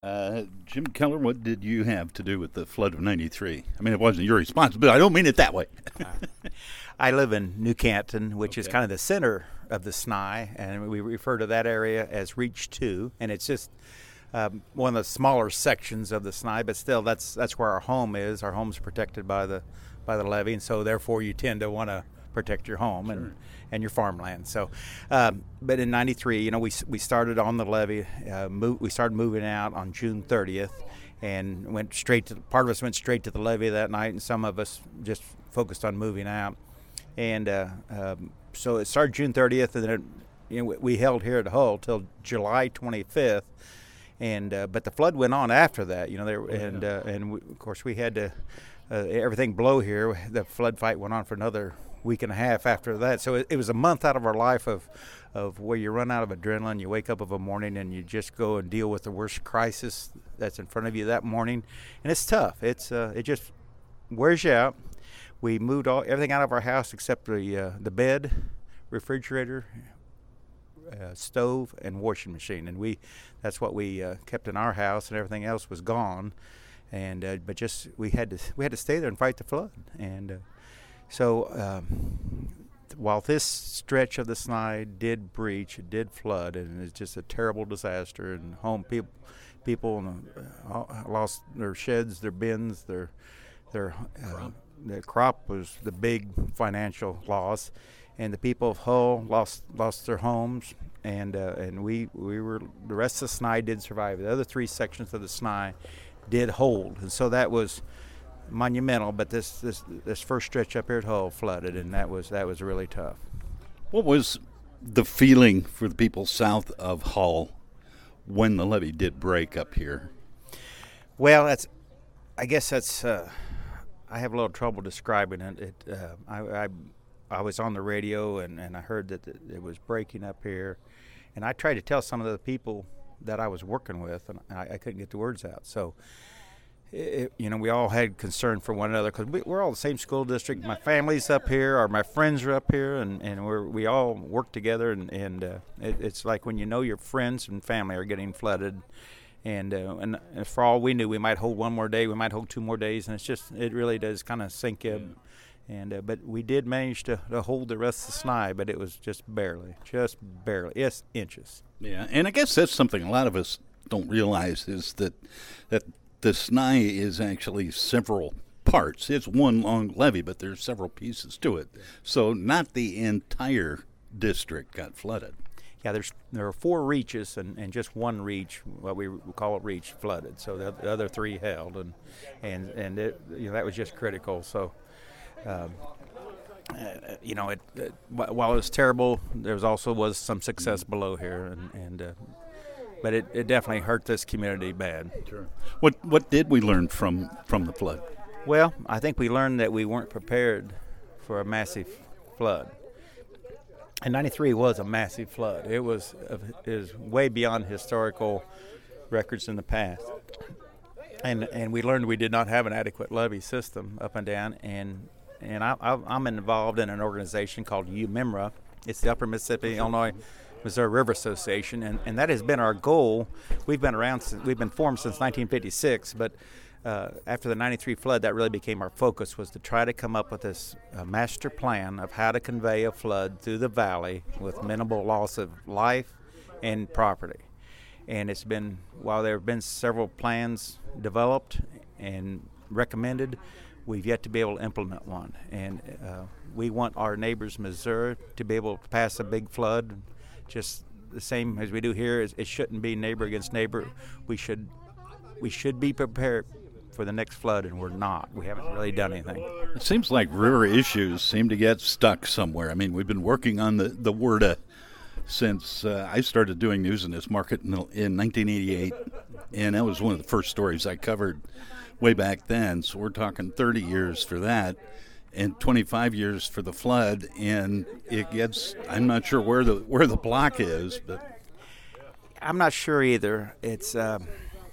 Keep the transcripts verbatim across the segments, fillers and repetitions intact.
Uh, Jim Keller, what did you have to do with the flood of ninety-three? I mean, it wasn't your responsibility. I don't mean it that way. I live in New Canton, which is Okay. kind of the center of the S N I, and we refer to that area as Reach two, and it's just um, one of the smaller sections of the S N I, but still, that's that's where our home is. Our home's protected by the by the levee, and so therefore you tend to want to protect your home Sure. and, and your farmland. So, um, but in ninety-three, you know, we we started on the levee. Uh, move, we started moving out on June thirtieth, and went straight to. Part of us went straight to the levee that night, and some of us just focused on moving out. And uh, um, so it started June thirtieth, and then it, you know, we held here at Hull till July twenty-fifth. And uh, but the flood went on after that, you know. There and uh, and we, of course we had to uh, everything below here. The flood fight went on for another week and a half after that. So it, it was a month out of our life of of where you run out of adrenaline. You wake up of a morning and you just go and deal with the worst crisis that's in front of you that morning, and it's tough. It's uh, it just wears you out. We moved all everything out of our house except the uh, the bed, refrigerator, uh, stove, and washing machine, and we that's what we uh, kept in our house, and everything else was gone. And uh, but just we had to we had to stay there and fight the flood. And uh, so um, while this stretch of the S N I did breach, it did flood, and it's just a terrible disaster. And home people people uh, lost their sheds, their bins, their their uh, the crop was the big financial loss, and the people of Hull lost lost their homes, and uh, and we we were the rest of the S N I did survive. The other three sections of the S N I did hold, and so that was monumental. But this this this first stretch up here at Hull flooded, and that was that was really tough. What was the feeling for the people south of Hull when the levee did break up here? Well, that's I guess that's. Uh, I have a little trouble describing it. It uh, I, I I was on the radio and, and I heard that it was breaking up here, and I tried to tell some of the people that I was working with, and I, I couldn't get the words out. So, it, you know, we all had concern for one another because we, we're all the same school district. My family's up here, or my friends are up here, and, and we're, we all work together. And, and uh, it, it's like when you know your friends and family are getting flooded. And, uh, and and for all we knew, we might hold one more day, we might hold two more days, and it's just it really does kind of sink in. And uh, but we did manage to, to hold the rest of the S N I, but it was just barely, just barely, yes, inches. Yeah, and I guess that's something a lot of us don't realize is that that the S N I is actually several parts. It's one long levee, but there's several pieces to it. So not the entire district got flooded. Yeah, there's there are four reaches, and, and just one reach, what we call it reach, flooded. So the, the other three held, and and and it, you know, that was just critical. So, um, uh, you know, it, it while it was terrible, there was also was some success below here, and and uh, but it, it definitely hurt this community bad. Sure. What what did we learn from from the flood? Well, I think we learned that we weren't prepared for a massive flood. And ninety-three was a massive flood. It was it was way beyond historical records in the past. And and we learned we did not have an adequate levee system up and down. And and I, I'm involved in an organization called U M I M R A. It's the Upper Mississippi Illinois Missouri River Association, and, and that has been our goal. We've been around since, we've been formed since nineteen fifty-six, but Uh, after the ninety-three flood, that really became our focus, was to try to come up with this uh, master plan of how to convey a flood through the valley with minimal loss of life and property. And it's been, while there have been several plans developed and recommended, we've yet to be able to implement one. And uh, we want our neighbors, Missouri, to be able to pass a big flood, just the same as we do here. It shouldn't be neighbor against neighbor. We should, we should be prepared for the next flood, and we're not. We haven't really done anything. It seems like river issues seem to get stuck somewhere. I mean, we've been working on the, the WRDA since uh, I started doing news in this market in, in nineteen eighty-eight, and that was one of the first stories I covered way back then. So we're talking thirty years for that and twenty-five years for the flood, and it gets, I'm not sure where the where the block is, but I'm not sure either. It's um,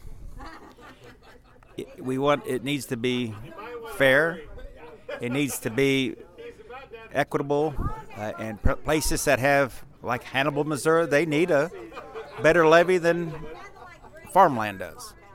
it, we want it needs to be fair. It needs to be equitable, uh, and pr- places that have, like Hannibal, Missouri, they need a better levee than farmland does.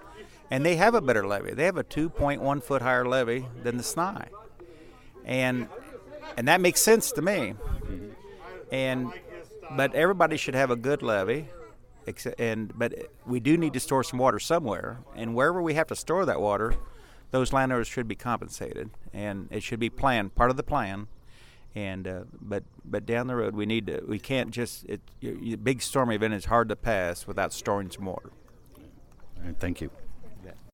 and they have a better levee. They have a two point one foot higher levee than the S N I, and and that makes sense to me. And but everybody should have a good levee, except, and but we do need to store some water somewhere, and wherever we have to store that water, those landowners should be compensated, and it should be planned, part of the plan. And uh, but but down the road, we need to. We can't just. It, your, big storm event is hard to pass without storing some water. All right, thank you.